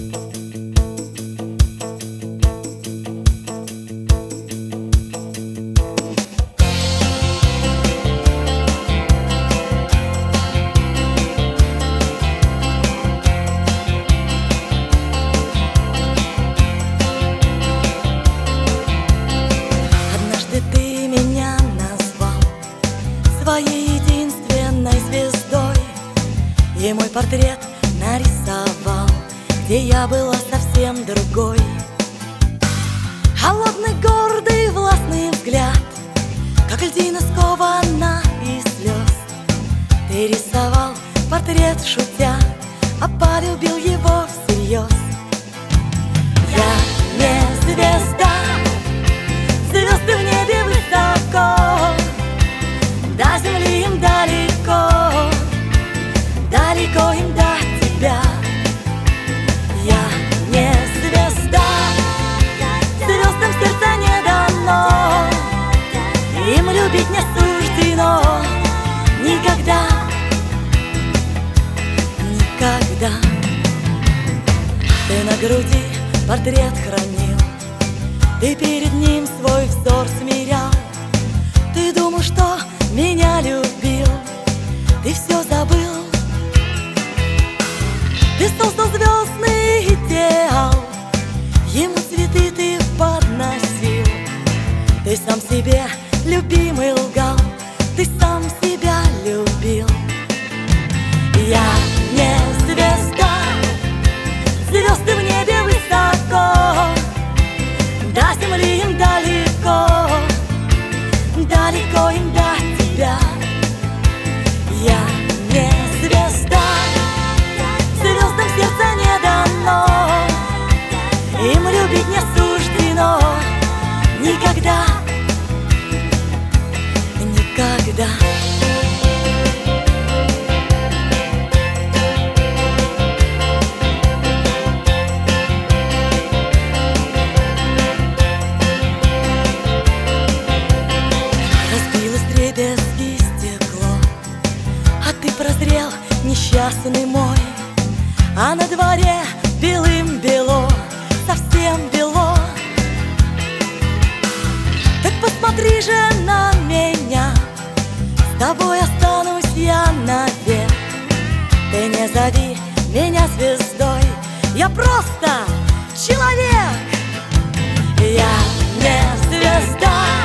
Своей единственной звездой, и мой портрет нарисовал, где я была совсем другой. Холодный, гордый, властный взгляд, как льдина скована из слез. Ты рисовал портрет шутя, а полюбил его всерьез. Я не звезда, звезды в небе высоко, до земли им далеко, далеко им до тебя. Я не звезда, звездам сердца не дано, им любить не суждено никогда, никогда. Ты на груди портрет хранил, ты перед ним свой взор смирял. Ты думал, что меня любил, ты все забыл. Ты создал звездный идеал, ему цветы ты подносил. Ты сам себе любимый лгал, ты сам себя любил. Я не звезда, звезды в небе высоко, до земли им далеко, далеко им до тебя. Я не звезда, звездам сердца не дано, им любить не суждено никогда, никогда. Дребезги стекло, а ты прозрел, несчастный мой, а на дворе белым бело, совсем бело. Так посмотри же на меня, с тобой останусь я навек. Ты не зови меня звездой, я просто человек. Я не звезда,